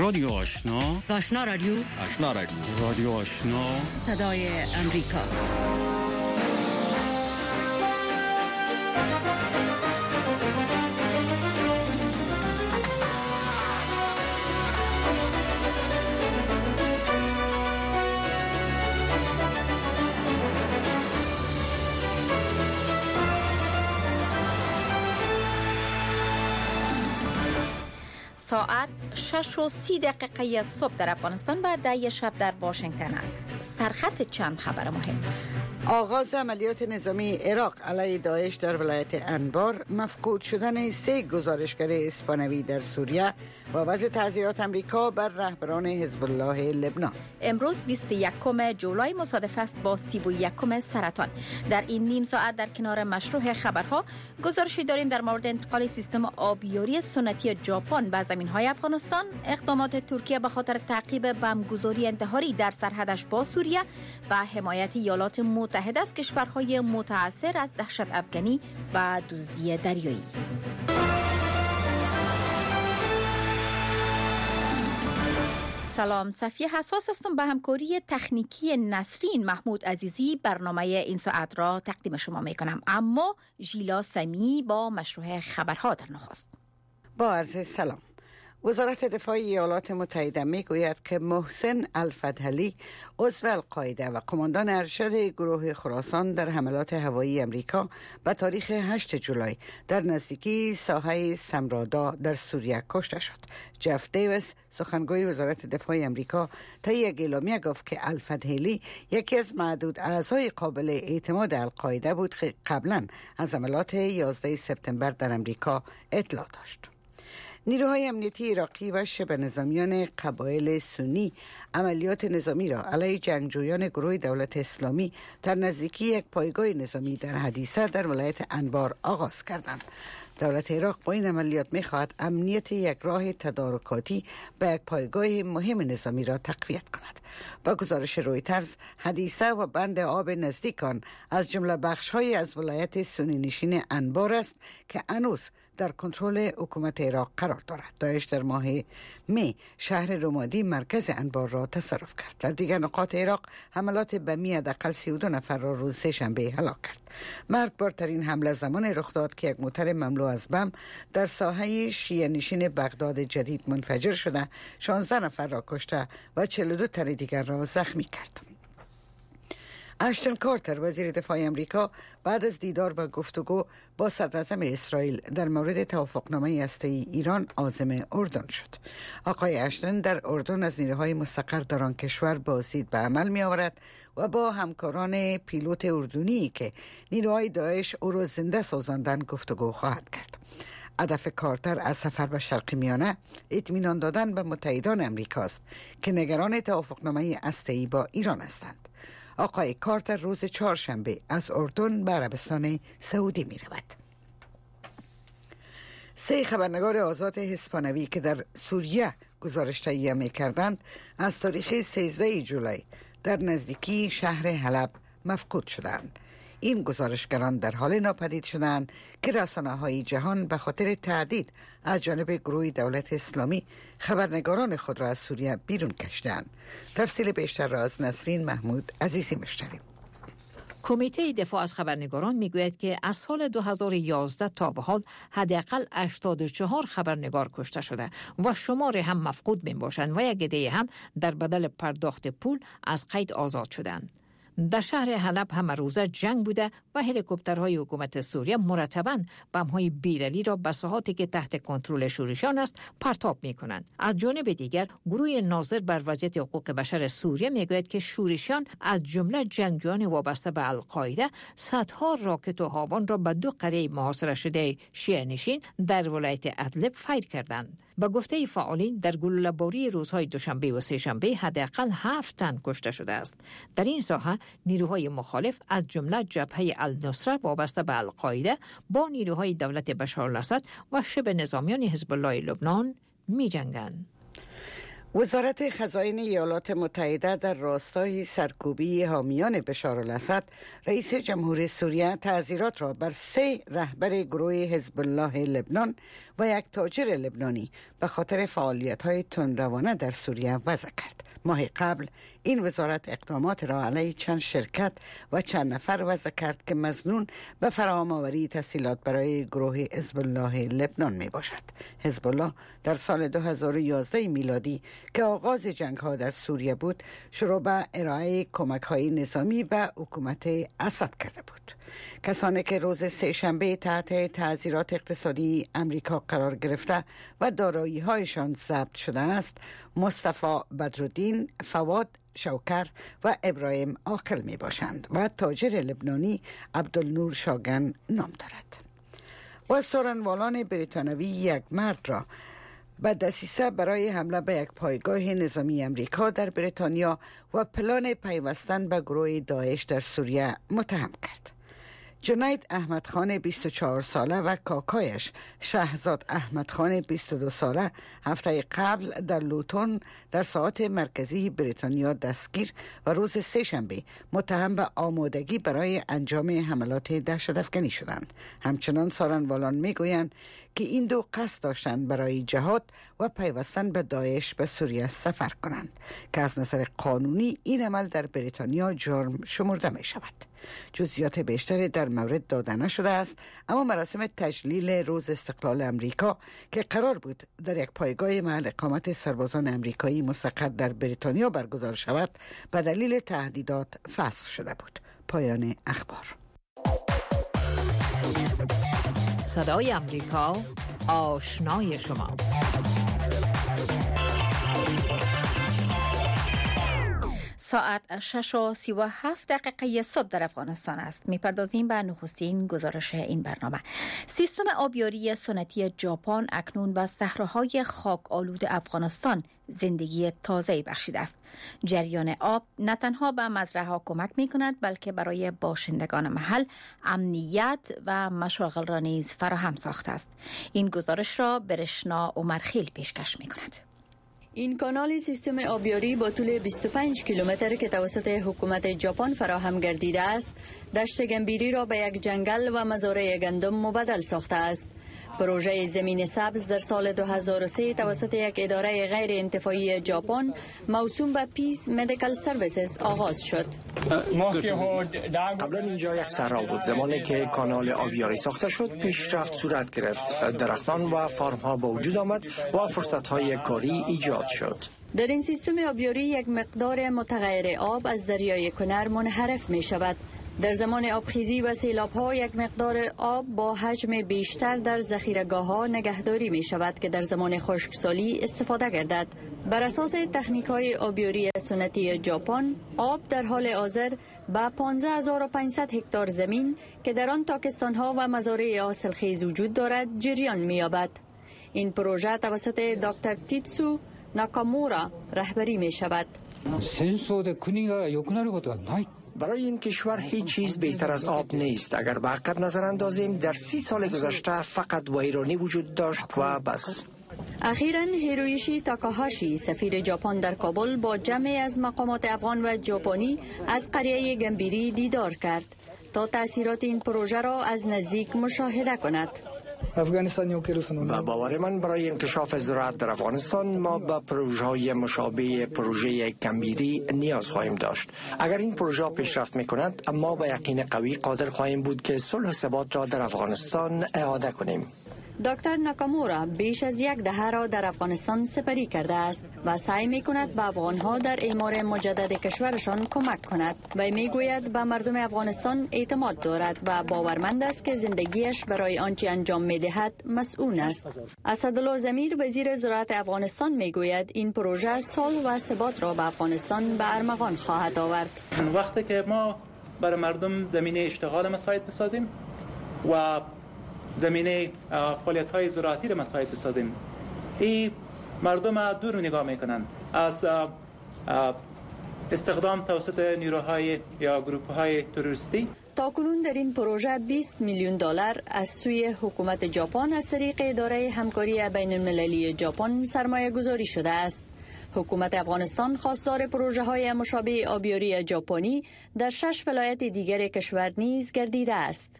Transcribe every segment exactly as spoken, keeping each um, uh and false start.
رادیو آشنا، آشنا رادیو، آشنا رادیو، رادیو آشنا، صدای امریکا. ساعت شش و سی دقیقه صبح در افغانستان و ده شب در واشنگتن است. سرخط چند خبر مهم. آغاز عملیات نظامی عراق علیه داعش در ولایت انبار، مفقود شدن سه گزارشگر اسپانوی در سوریه و وضع تعزیرات امریکا بر رهبران حزب الله لبنان. امروز بیست و یکم جولای مصادف است با سی و یکم سرطان. در این نیم ساعت در کنار مشروع خبرها گزارشی داریم در مورد انتقال سیستم آبیاری سنتی ژاپن به زمین‌های افغانستان، اقدامات ترکیه به خاطر تعقیب بمبگذاری انتحاری در سرحدش با سوریه و حمایت ایالات متحده از کشورهای متاثر از دهشت افغانی و دزدی دریایی. سلام، صفیه حساس هستم. به همکاری تکنیکی نسرین محمود عزیزی برنامه این ساعت را تقدیم شما می کنم، اما ژیلا سمی با مشروع خبرها در نخست. با عرض سلام. وزارت دفاع ایالات متحده می گوید که محسن الفتحلی، عضو القاعده و قماندان ارشد گروه خراسان در حملات هوایی امریکا به تاریخ هشتم جولای در نزدیکی ساحه سمرادا در سوریه کشته شد. جف دیویس، سخنگوی وزارت دفاع امریکا، طی یک اعلامیه گفت که الفتحلی یکی از معدود اعضای قابل اعتماد القاعده بود که قبلا از حملات یازده سپتامبر در امریکا اطلاع داشت. نیروهای امنیتی عراقی و شبه نظامیان قبایل سنی عملیات نظامی را علیه جنگجویان گروه دولت اسلامی در نزدیکی یک پایگاه نظامی در حدیثه در ولایت انبار آغاز کردند. دولت عراق با این عملیات می‌خواهد امنیت یک راه تدارکاتی به یک پایگاه مهم نظامی را تقویت کند. با گزارش رویترز، حدیثه و بند آب نزدیک آن از جمله بخش‌های از ولایت سنی نشین انبار است که هنوز در کنترل حکومت عراق قرار دارد. داعش در ماه می شهر رمادی مرکز انبار را تصرف کرد. در دیگر نقاط عراق حملات بمی حداقل سی و دو نفر را روز سه‌شنبه هلاک کرد. مرگبارترین حمله زمان رخ داد که یک موتر مملو از بم در ساحه شیعه نشین بغداد جدید منفجر شده شانزده نفر را کشته و چهل و دو تن دیگر را زخمی کرد. اشتون کارتر، وزیر دفاع امریکا، بعد از دیدار و گفتگو با صدراعظم اسرائیل در مورد توافقنامه هسته‌ای ایران عازم اردن شد. آقای اشتون در اردن از نیروهای مستقر در آن کشور بازدید به عمل می آورد و با همکاران پیلوت اردنی که نیروهای داعش او را زنده سازاندند گفتگو خواهد کرد. هدف کارتر از سفر به شرق میانه اطمینان دادن به متحدان امریکاست که نگران توافقنامه هسته‌ای با ایران هستند. آقای کارتر روز چهارشنبه از اردن به عربستان سعودی می رود. سه خبرنگار آزاد اسپانوی که در سوریه گزارش تهیه می کردند از تاریخ سیزده جولای در نزدیکی شهر حلب مفقود شدند. این گزارشگران در حال ناپدید شدند که رسانه‌های جهان به خاطر تهدید از جانب گروه دولت اسلامی خبرنگاران خود را از سوریه بیرون کشیدند. تفصیل بیشتر را از نسرین محمود عزیزی می‌شنویم. کمیته دفاع از خبرنگاران میگوید که از سال دو هزار و یازده تا به حال حداقل هشتاد و چهار خبرنگار کشته شده و شمار هم مفقود میباشند و یک عده هم در بدل پرداخت پول از قید آزاد شدند. در شهر حلب هم روزه جنگ بوده و هلیکوپترهای حکومت سوریه مرتباً بم‌های بیرلی را به ساحاتی که تحت کنترل شورشیان است پرتاب می‌کنند. از جانب دیگر گروه ناظر بر وضعیت حقوق بشر سوریه میگوید که شورشیان از جمله جنگجویان وابسته به القاعده صدها راکت و هاوان را به دو قریه محاصره شده شیعه نشین در ولایت ادلب فیر کردند. با گفته فعالین در گلوله‌باری روزهای دوشنبه و سه‌شنبه حداقل هفت تن کشته شده است. در این ساحه نیروهای مخالف از جمله جبهه النصره وابسته به القاعده با نیروهای دولت بشار الاسد و شبه نظامیان حزب الله لبنان می جنگند. وزارت خزاین ایالات متحده در راستای سرکوبی حامیان بشار الاسد، رئیس جمهوری سوریه تعزیرات را بر سه رهبر گروه حزب الله لبنان و یک تاجر لبنانی به خاطر فعالیت‌های تندروانه در سوریه وضع کرد. ماه قبل این وزارت اقدامات را علیه چند شرکت و چند نفر وضع کرد که مظنون به فراهم آوری تسهیلات برای گروه حزب الله لبنان می باشد. حزب الله در سال دو هزار و یازده میلادی که آغاز جنگ ها در سوریه بود، شروع به ارائه کمک های نظامی به حکومت اسد کرده بود. کسانی که روز سه شنبه تحت تعزیرات اقتصادی امریکا قرار گرفته و دارایی هایشان ضبط شده است، مصطفی بدرالدین، فواد شوکر و ابراهیم عاقل می باشند و تاجر لبنانی عبدالنور شاگن نام دارد. و سارنوالان بریتانوی یک مرد را به دسیسه برای حمله به یک پایگاه نظامی امریکا در بریتانیا و پلان پیوستن به گروه داعش در سوریه متهم کرد. جنید احمد خان بیست و چهار ساله و کاکایش شهزاد احمد خان بیست و دو ساله هفته قبل در لوتون در ساعات مرکزی بریتانیا دستگیر و روز سه شنبه متهم به آمادگی برای انجام حملات دهشت‌افکنی شدند. همچنان سارنوالان میگویند که این دو قصد داشتند برای جهاد و پیوستن به داعش به سوریه سفر کنند که از نظر قانونی این عمل در بریتانیا جرم شمرده می شود. جزئیات بیشتری در مورد داده نشده است، اما مراسم تجلیل روز استقلال امریکا که قرار بود در یک پایگاه محل اقامت سربازان امریکایی مستقر در بریتانیا برگزار شود، به دلیل تهدیدات فسخ شده بود. پایان اخبار. صدای امریکا، آشنای شما. ساعت شش و سی و هفت دقیقه صبح در افغانستان است. میپردازیم به نخستین گزارش این برنامه. سیستم آبیاری سنتی ژاپن اکنون به صحراهای خاک آلود افغانستان زندگی تازه‌ای بخشیده است. جریان آب نه تنها به مزرعه‌ها کمک می‌کند، بلکه برای باشندگان محل امنیت و مشاغل را نیز فراهم ساخته است. این گزارش را برشنا عمرخیل پیشکش می‌کند. این کانال سیستم آبیاری با طول بیست و پنج کیلومتر که توسط حکومت ژاپن فراهم گردیده است، دشت گنبیری را به یک جنگل و مزارع گندم مبدل ساخته است. پروژه زمین سبز در سال دو هزار و سه توسط یک اداره غیر انتفاعی ژاپن موسوم به پیس مدیکال سرویسز آغاز شد. قبلا اینجا یک صحرا بود. زمانی که کانال آبیاری ساخته شد، پیشرفت صورت گرفت. درختان و فارم ها به وجود آمد و فرصت های کاری ایجاد شد. در این سیستم آبیاری یک مقدار متغیر آب از دریای کنر منحرف می شود. در زمان آبخیزی و سیلاب‌ها یک مقدار آب با حجم بیشتر در ذخیره‌گاه‌ها نگهداری می شود که در زمان خشکسالی استفاده گردد. بر اساس تکنیک‌های آبیاری سنتی ژاپن، آب در حال حاضر به پانزده هزار و پانصد هکتار زمین که در آن تاکستان‌ها و مزارع حاصلخیز وجود دارد جریان می‌یابد. این پروژه توسط دکتر تیتسو ناکامورا رهبری می شود. برای این کشور هیچ چیز بهتر از آب نیست. اگر به عقب نظر اندازیم، در سی سال گذشته فقط ویرانی وجود داشت و بس. اخیراً هیرویشی تاکاهاشی سفیر ژاپن در کابل با جمعی از مقامات افغان و ژاپنی از قریه گنبیری دیدار کرد تا تأثیرات این پروژه را از نزدیک مشاهده کند. و باور من برای انکشاف زراعت در افغانستان ما به پروژه های مشابه پروژه گنبیری نیاز خواهیم داشت. اگر این پروژه پیشرفت میکند، ما با یقین قوی قادر خواهیم بود که صلح و ثبات را در افغانستان اعاده کنیم. دکتر ناکامورا بیش از یک دهه را در افغانستان سپری کرده است و سعی می کند به افغانها در اعمار مجدد کشورشان کمک کند و می گوید به مردم افغانستان اعتماد دارد و باورمند است که زندگیش برای آنچه انجام می دهد مسئول است. اسدالله ضمیر وزیر زراعت افغانستان می گوید این پروژه صلح و ثبات را به افغانستان به ارمغان خواهد آورد. وقتی که ما برای مردم زمینه اشتغال مساعد بسازیم و زمینه فعالیت‌های زراعتی را مساعد بسازیم، این مردم دور نگاه میکنن از استخدام توسط نیروهای یا گروه‌های تروریستی. تاکنون در این پروژه بیست میلیون دلار از سوی حکومت ژاپن از طریق اداره همکاری بین المللی ژاپن سرمایه گذاری شده است. حکومت افغانستان خواستار پروژه های مشابه آبیاری ژاپنی در شش ولایت دیگر کشور نیز گردیده است.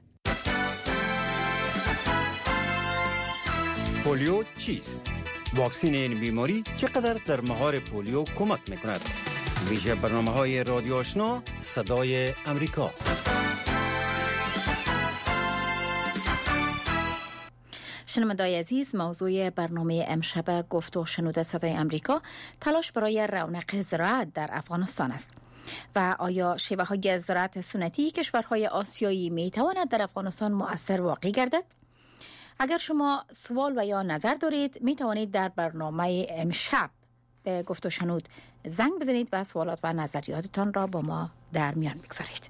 پولیو چیست؟ واکسن این بیماری چقدر در مهار پولیو کمک میکند؟ ویژه برنامه های رادیو آشنا صدای امریکا. شنوندگان عزیز، موضوع برنامه امشب گفت و شنود صدای امریکا تلاش برای رونق زراعت در افغانستان است. و آیا شیوه های زراعت سنتی کشورهای آسیایی می تواند در افغانستان مؤثر واقع گردد؟ اگر شما سوال و یا نظر دارید می توانید در برنامه امشب به گفت و شنود زنگ بزنید و سوالات و نظریاتتان را با ما در میان بگذارید.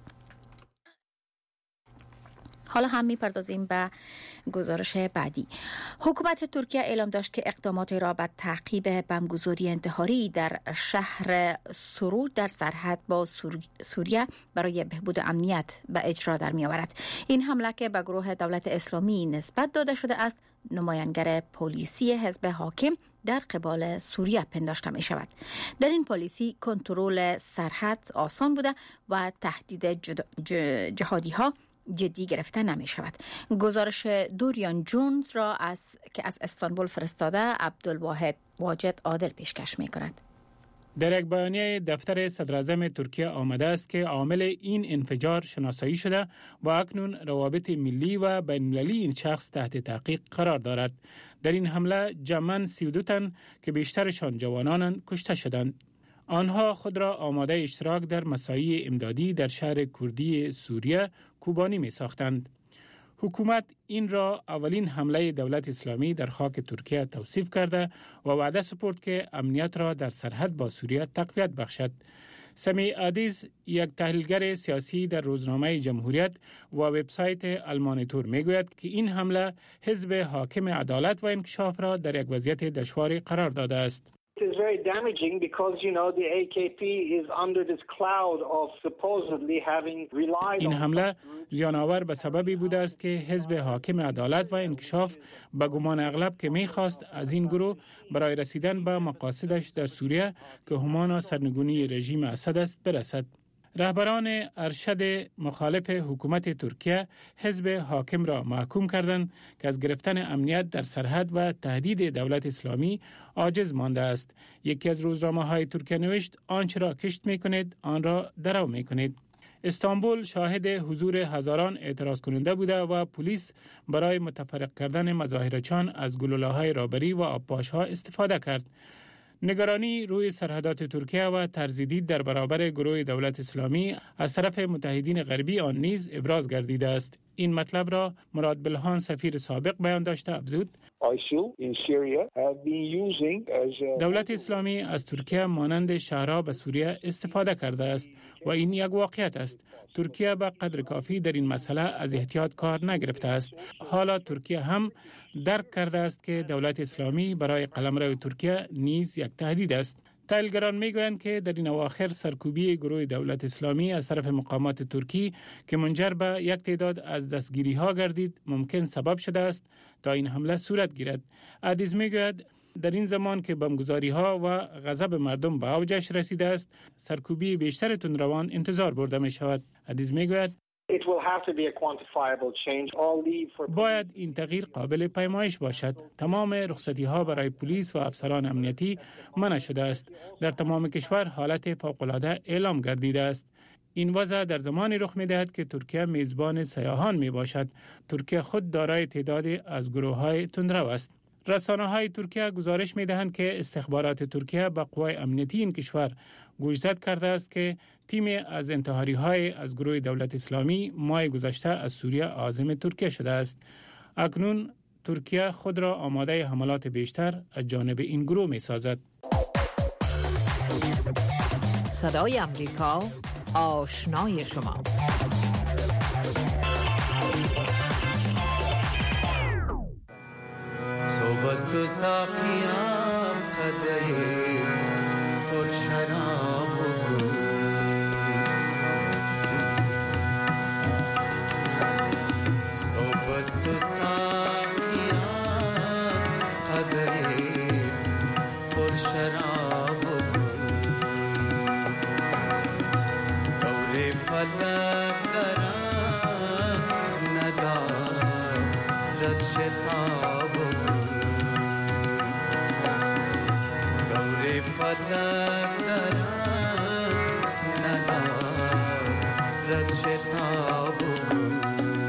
حالا هم میپردازیم به گزارش بعدی. حکومت ترکیه اعلام داشت که اقدامات را به تعقیب بمبگذاری انتحاری در شهر سرود در سرحد با سوریه برای بهبود امنیت به اجرا در می آورد. این حمله که به گروه دولت اسلامی نسبت داده شده است، نماینگر پلیسی حزب حاکم در قبال سوریه پنداشته می شود. در این پلیسی کنترل سرحد آسان بوده و تهدید جهادی ها جدی گرفته نمی شود. گزارش دوریان جونز را از که از استانبول فرستاده عبدالواحد واجد عادل پیشکش می کند. در یک بیانیه دفتر صدراعظم ترکیه آمده است که عامل این انفجار شناسایی شده و اکنون روابط ملی و بین المللی این شخص تحت تحقیق قرار دارد. در این حمله جمعاً سی و دو تن که بیشترشان جوانانند کشته شدند. آنها خود را آماده اشتراک در مساعی امدادی در شهر کردی سوریه کوبانی می ساختند. حکومت این را اولین حمله دولت اسلامی در خاک ترکیه توصیف کرده و وعده سپرد که امنیت را در سرحد با سوریه تقویت بخشد. سمی عادیز، یک تحلیلگر سیاسی در روزنامه جمهوریت و وبسایت المانیتور میگوید که این حمله حزب حاکم عدالت و انکشاف را در یک وضعیت دشواری قرار داده است. It is very damaging because, you know, the A K P is under this cloud of supposedly having relied این حمله زیان‌آور به سببی بوده است که حزب حاکم عدالت و انکشاف به گمان اغلب که می‌خواست از این گروه برای رسیدن به مقاصدش در سوریه که همان سرنگونی رژیم اسد است برسد. رهبران ارشد مخالف حکومت ترکیه حزب حاکم را محکوم کردند که از گرفتن امنیت در سرحد و تهدید دولت اسلامی عاجز مانده است. یکی از روزنامه‌های ترکیه نوشت آنچه را کشت می‌کنید آن را درو می‌کنید. استانبول شاهد حضور هزاران اعتراض کننده بوده و پلیس برای متفرق کردن مظاهرچیان از گلوله‌های رابری و آبپاش‌ها استفاده کرد. نگرانی روی سرحدات ترکیه و ترزیدی در برابر گروه دولت اسلامی از طرف متحدین غربی آن نیز ابراز گردیده است. این مطلب را مراد بلهان سفیر سابق بیان داشته افزود دولت اسلامی از ترکیه مانند شهرها به سوریه استفاده کرده است و این یک واقعیت است. ترکیه به قدر کافی در این مسئله از احتیاط کار نگرفته است. حالا ترکیه هم درک کرده است که دولت اسلامی برای قلمرو ترکیه نیز یک تهدید است. تحلیلگران میگویند که در این اواخر سرکوبی گروه دولت اسلامی از طرف مقامات ترکی که منجر به یک تعداد از دستگیری ها گردید ممکن سبب شده است تا این حمله صورت گیرد. عدیز میگوید در این زمان که بمبگذاری ها و غضب مردم به اوجش رسیده است سرکوبی بیشتر تندروان انتظار برده می شود. عدیز میگوید باید این تغییر قابل پیمایش باشد. تمام رخصتی ها برای پلیس و افسران امنیتی منع شده است. در تمام کشور حالت فوق‌العاده اعلام گردیده است. این وضع در زمانی رخ می دهد که ترکیه میزبان سیاحان می باشد. ترکیه خود دارای تعدادی از گروه های تندرو است. رسانه های ترکیه گزارش می دهند که استخبارات ترکیه به قوای امنیتی این کشور گوشزد کرده است که تیم از انتحاری های از گروه دولت اسلامی ماه گذشته از سوریه عازم ترکیه شده است. اکنون ترکیه خود را آماده حملات بیشتر از جانب این گروه می سازد. صدای امریکا، آشنای شما. صوبست و ساقیم قدهی پر شراب و گل صوبست و ساقیم قدهی پر شراب و فلک درم ندارد شتاب و گل.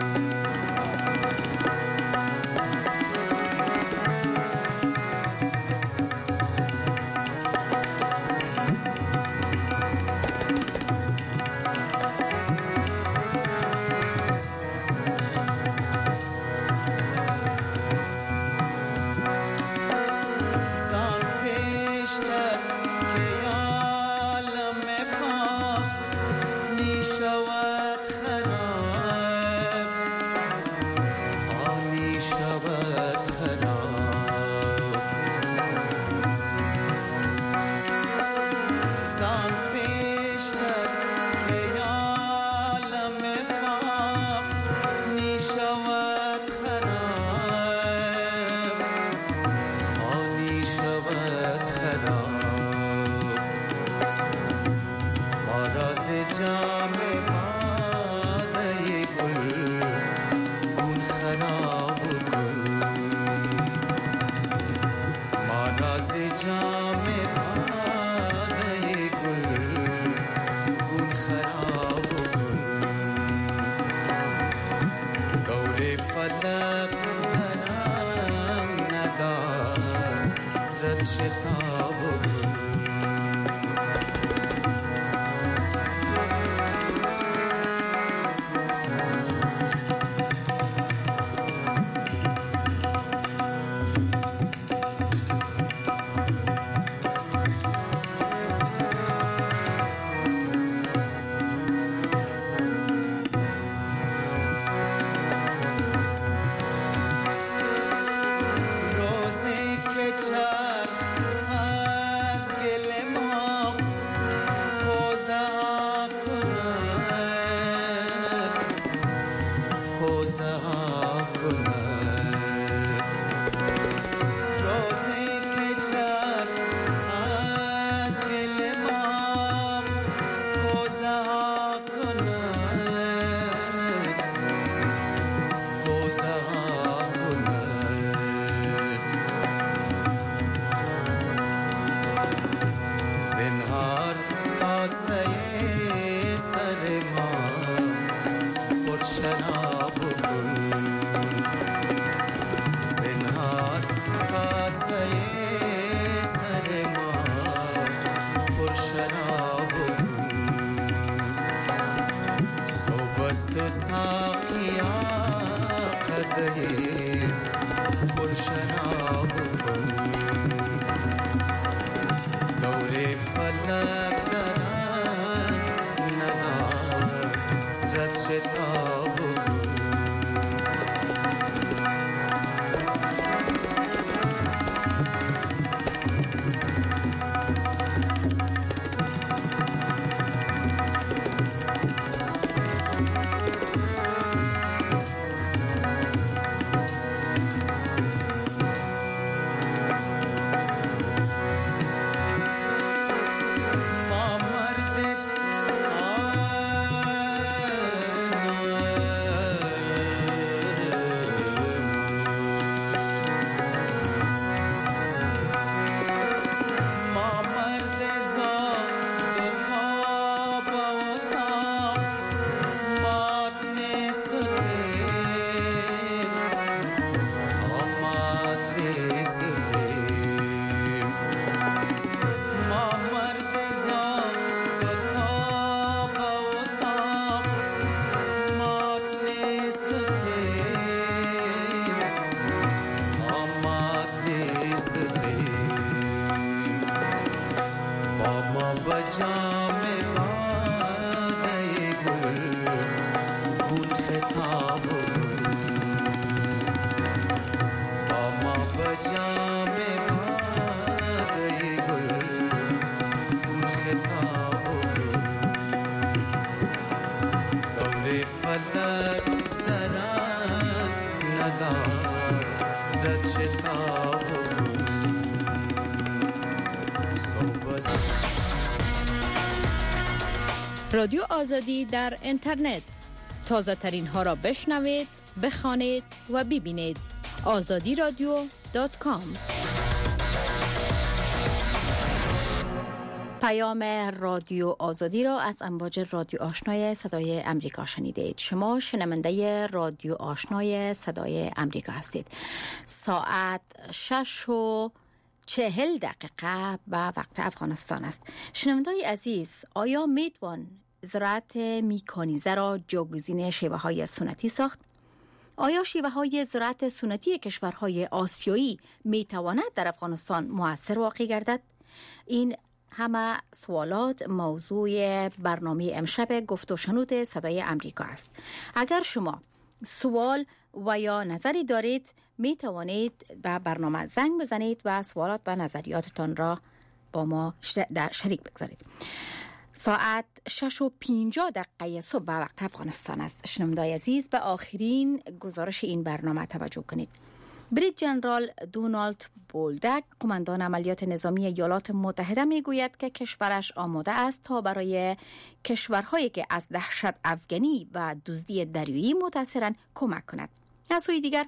رادیو آزادی در اینترنت، تازه ترین ها را بشنوید، بخوانید و ببینید. آزادی رادیو دات کام. پیام رادیو آزادی را از امواج رادیو آشنای صدای امریکا شنیدید. شما شنونده رادیو آشنای صدای امریکا هستید. ساعت شش و چهل دقیقه به وقت افغانستان است. شنوندای عزیز، آیا میتوان زراعت میکانیزه را جایگزین شیوه های سنتی ساخت؟ آیا شیوه های زراعت سنتی کشورهای آسیایی میتواند در افغانستان مؤثر واقع گردد؟ این همه سوالات موضوع برنامه امشب گفت و شنود صدای امریکا است. اگر شما سوال و یا نظری دارید می توانید به برنامه زنگ بزنید و سوالات و نظریاتتان را با ما در شریک بگذارید. ساعت شش و پینجاه دقیقه صبح به وقت افغانستان است. شنوندای عزیز، به آخرین گزارش این برنامه توجه کنید. بریج جنرال دونالد بولدک، قماندان عملیات نظامی ایالات متحده، میگوید که کشورش آماده است تا برای کشورهایی که از دهشت افغانی و دزدی دریایی متاثرند کمک کند. از سوی دیگر،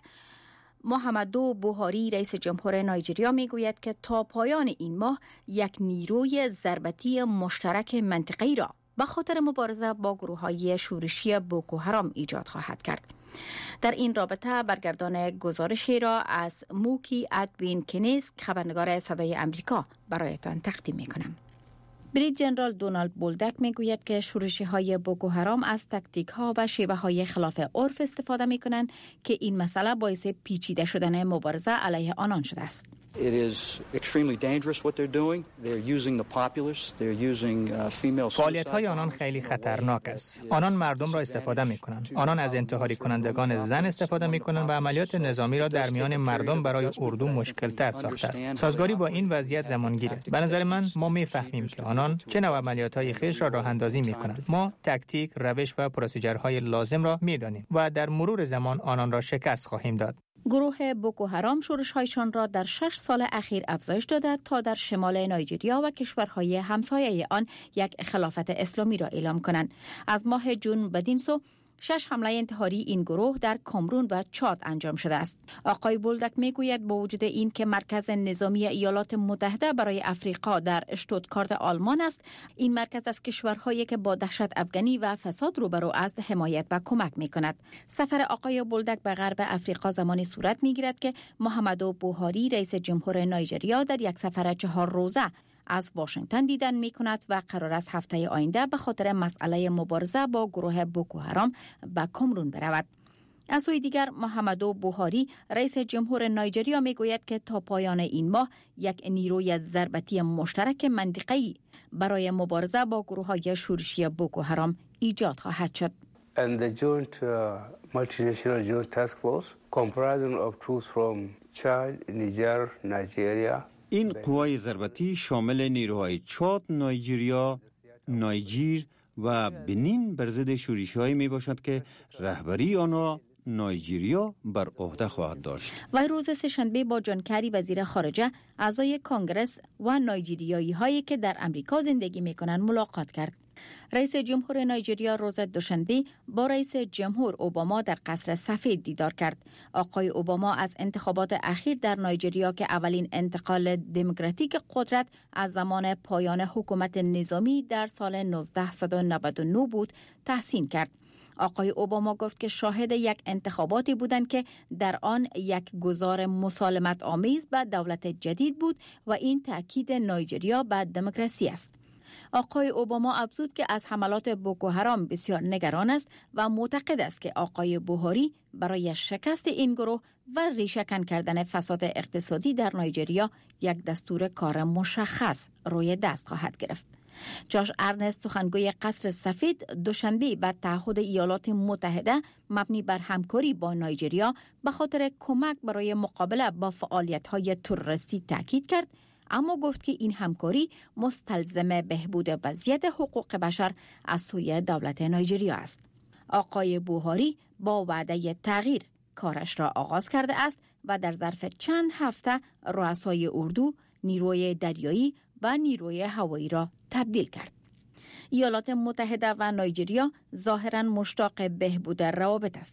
محمدو بوهاری رئیس جمهور نایجریا میگوید که تا پایان این ماه یک نیروی ضربتی مشترک منطقه‌ای را به خاطر مبارزه با گروه‌های شورشی بوکو حرام ایجاد خواهد کرد. در این رابطه برگردان گزارشی را از موکی ادوین کنیز، خبرنگار صدای امریکا، برایتان تقدیم می‌کنم. بریج جنرال دونالد بولدک میگوید که شورشی‌های بوکو حرام از تاکتیک‌ها و شیوه‌های خلاف عرف استفاده می‌کنند که این مسئله باعث پیچیده شدن مبارزه علیه آنان شده است. It is extremely dangerous what they're doing. They're using the populace. They're using uh, female. فعالیت‌های آنان خیلی خطرناک است. آنان مردم را استفاده می‌کنند. آنان از انتحاری کنندگان زن استفاده می‌کنند و عملیات نظامی را در میان مردم برای اردو مشکل‌تر ساخته است. سازگاری با این وضعیت زمانگیر است. به نظر من ما می‌فهمیم که آنان چه نوع عملیات‌های خویش را راه‌اندازی می‌کنند. ما تاکتیک، روش و پروسیجرهای لازم را می‌دانیم و در مرور زمان آنان را شکست خواهیم داد. گروه بوکو حرام شورش‌هایشان را در شش سال اخیر افزایش داده تا در شمال نایجریا و کشورهای همسایه آن یک خلافت اسلامی را اعلام کنند. از ماه جون بدین سو شش حمله انتحاری این گروه در کامرون و چاد انجام شده است. آقای بولدک میگوید با وجود این که مرکز نظامی ایالات متحده برای افریقا در اشتوتگارت آلمان است، این مرکز از کشورهایی که با دهشت افغانی و فساد روبرو است حمایت و کمک میکند. سفر آقای بولدک به غرب افریقا زمانی صورت میگیرد که محمدو بوهاری رئیس جمهور نایجریا در یک سفر چهار روزه از واشنگتن دیدن می کند و قرار است هفته آینده به خاطر مسئله مبارزه با گروه بوکو حرام به کامرون برود. از سوی دیگر، محمدو بوهاری رئیس جمهور نایجریا می گوید که تا پایان این ماه یک نیروی ضربتی مشترک منطقه‌ای برای مبارزه با گروه‌های شورشی بوکو حرام ایجاد خواهد شد. And the joint uh, multinational joint task force comprising of troops from Chad, Niger, Nigeria. این قوای ضربتی شامل نیروهای چاد، نایجریا، نایجیر و بنین بر ضد شورش‌هایی می باشد که رهبری آنها نایجریا بر عهده خواهد داشت. و روز سه‌شنبه با جان کری وزیر خارجه، اعضای کانگرس و نایجریایی هایی که در امریکا زندگی می کنند ملاقات کرد. رئیس جمهور نایجریا روز دوشنبه با رئیس جمهور اوباما در قصر سفید دیدار کرد. آقای اوباما از انتخابات اخیر در نایجریا که اولین انتقال دموکراتیک قدرت از زمان پایان حکومت نظامی در سال نوزده نود و نه بود تحسین کرد. آقای اوباما گفت که شاهد یک انتخاباتی بودند که در آن یک گزار مسالمت آمیز به دولت جدید بود و این تأکید نایجریا به دموکراسی است. آقای اوباما افزود که از حملات بوکو حرام بسیار نگران است و معتقد است که آقای بوهاری برای شکست این گروه و ریشه‌کن کردن فساد اقتصادی در نایجریا یک دستور کار مشخص روی دست خواهد گرفت. جاش ارنست، سخنگوی قصر سفید، دوشنبه به تعهد ایالات متحده مبنی بر همکاری با نایجریا به خاطر کمک برای مقابله با فعالیت‌های تروریستی تاکید کرد، اما گفت که این همکاری مستلزم بهبود وضعیت حقوق بشر از سوی دولت نایجریا است. آقای بوهاری با وعده تغییر کارش را آغاز کرده است و در ظرف چند هفته رؤسای اردو، نیروی دریایی و نیروی هوایی را تبدیل کرد. ایالات متحده و نایجریا ظاهراً مشتاق بهبود روابط هستند.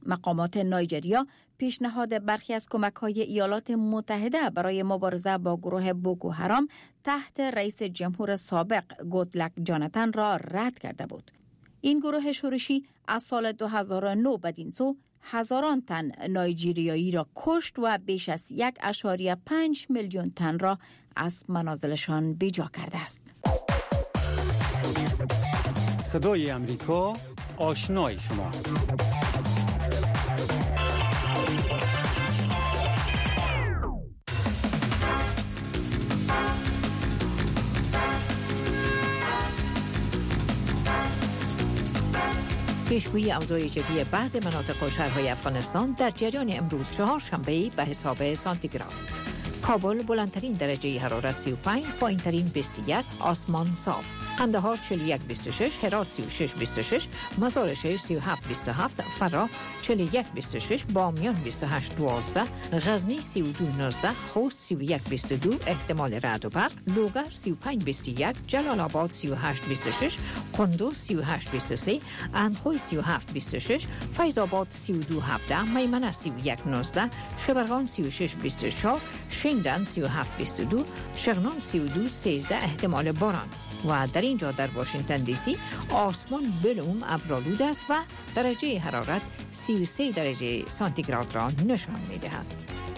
مقامات نایجریا پیشنهاد برخی از کمک‌های ایالات متحده برای مبارزه با گروه بوکو حرام تحت رئیس جمهور سابق گودلک جاناتان را رد کرده بود. این گروه شورشی از سال دو هزار و نه بدین سو هزاران تن نایجریایی را کشت و بیش از یک اشاریه پنج میلیون تن را از منازلشان بیجا کرده است. صدای امریکا، آشنای شما. پیشگویی اوضاع جدی بعضی مناطق و شهرهای افغانستان در جریان امروز چهارشنبه به حساب سانتیگراد. کابل بلندترین درجه حرارت سی و پنج، پایینترین بیست و یک، آسمان صاف. قندهار چهل و یک بیست و شش، هرات سی و شش بیست و شش، مزار شریف سی و هفت بیست و هفت، فرا چهل و یک بیست و شش، بامیان بیست و هشت دوازده، غزنی سی و دو نوزده، خوست سی و یک بیست و دو، احتمال رعد و برق، لوگر سی و پنج بیست و یک، جلال آباد سی و هشت بیست و شش، قندوز سی و هشت بیست و سه، اندخوی سی و هفت بیست و شش، فیض آباد سی و دو هفده، میمنه سی و یک نوزده، شبرغان سی و شش بیست و چهار، شینڈن سی و هفت بیست و دو، شغنان سی و دو سیزده، احتمال باران. و در اینجا در واشنگتن دی سی آسمان بلوم ابرآلود است و درجه حرارت سی و سه درجه سانتیگراد را نشان می‌دهد.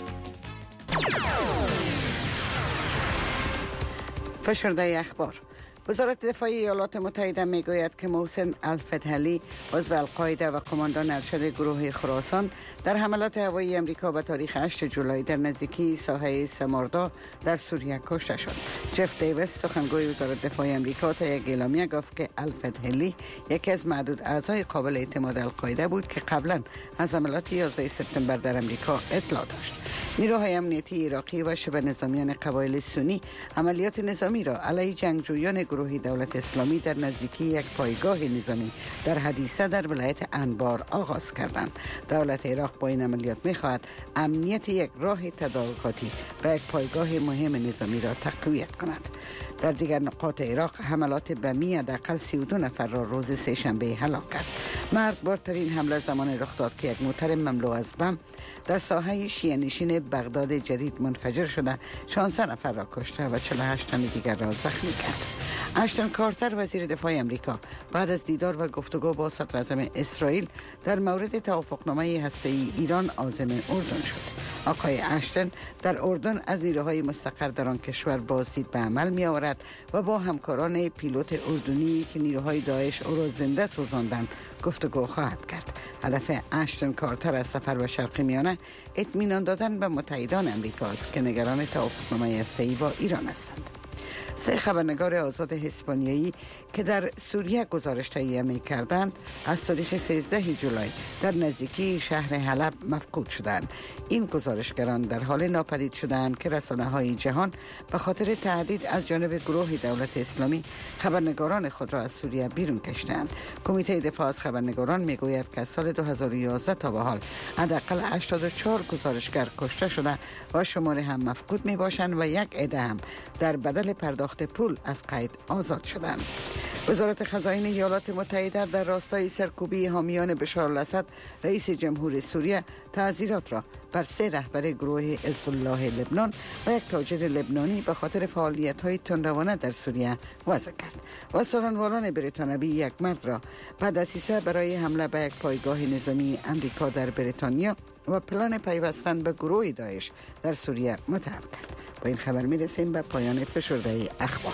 فشرده اخبار. وزارت دفاع ایالات متحده میگوید که محسن الفتحلی عضو القاعده و کماندان ارشد گروه خراسان در حملات هوایی امریکا به تاریخ هشت جولای در نزدیکی ساحه سماردا در سوریه کشته شد. جف دیویس سخنگوی وزارت دفاع امریکا تا یک اعلامیه گفت که الفتحلی یکی از معدود اعضای قابل اعتماد القاعده بود که قبلا از حملات یازده سپتامبر در امریکا اطلاع داشت. نیروهای امنیتی عراقی و شبه نظامیان قبایل سنی عملیات نظامی را علیه جنگجویان گروه دولت اسلامی در نزدیکی یک پایگاه نظامی در حدیثه در ولایت انبار آغاز کردند. دولت عراق با این عملیات می‌خواهد امنیت یک راه تدارکاتی به یک پایگاه مهم نظامی را تقویت کند. در دیگر نقاط عراق حملات بمی حداقل سی و دو نفر را روز سه‌شنبه هلاک کرد. مرگبارترین حمله زمان رخ داد که یک موتر مملو از بم در ساحه شیعه نشین بغداد جدید منفجر شده شانزده نفر را کشته و چهل و هشت تن دیگر را زخمی کرد. اشتن کارتر وزیر دفاع امریکا بعد از دیدار و گفتگو با صدر اعظم اسرائیل در مورد توافقنامه هسته‌ای ایران عازم اردن شد. آقای اشتن در اردن از نیروهای مستقر در آن کشور بازدید به عمل می آورد و با همکاران پیلوت اردنی که نیروهای داعش او را زنده سوزاندند گفتگو خواهد کرد. هدف اشتن کارتر از سفر به شرق میانه اطمینان دادن به متحدان امریکا است که نگران توافقنامه هسته‌ای با ایران هستند. سه خبرنگار آزاد اسپانیایی که در سوریه گزارش تهیه می کردند از تاریخ سیزده جولای در نزدیکی شهر حلب مفقود شدند. این گزارشگران در حال ناپدید شدند که رسانه های جهان به خاطر تهدید از جانب گروه دولت اسلامی خبرنگاران خود را از سوریه بیرون کشیدند. کمیته دفاع از خبرنگاران می گوید که از سال دو هزار و یازده تا به حال حداقل هشتاد و چهار گزارشگر کشته شده و شمار هم مفقود می باشند و یک عده هم در بدل پرداخت پول از قید آزاد شدند. وزارت خزائن ایالات متحده در راستای سرکوبی حامیان بشار الاسد رئیس جمهور سوریه تعزیرات را بر سه رهبر گروه حزب الله لبنان و یک تاجر لبنانی به خاطر فعالیت‌های تندروانه در سوریه وضع کرد. و سخنواران بریتانیایی یک مرد را بعد از دسیسه برای حمله به یک پایگاه نظامی امریکا در بریتانیا و پلان پیوستن به گروه داعش در سوریه متهم کرد. با این خبر میرسیم به پایان فشرده اخبار.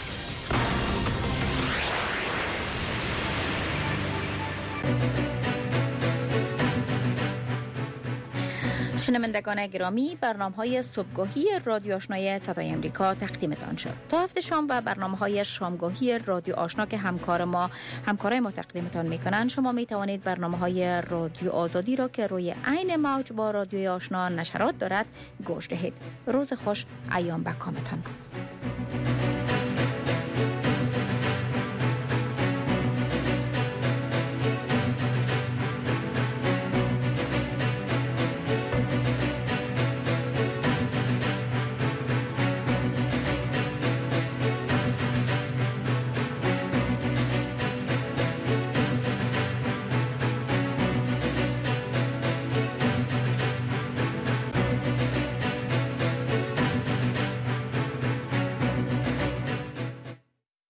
شنوندگان گرامی، برنامه‌های صبحگاهی رادیو آشنای صدای امریکا تقدیمتان شد. تا هفته شام و برنامه‌های شامگاهی رادیو آشنا که همکار ما همکارای ما تقدیمتان می‌کنند، شما می‌توانید برنامه‌های رادیو آزادی را که روی عین موج با رادیوی آشنا نشرات دارد گوش دهید. روز خوش، ایام به کامتان.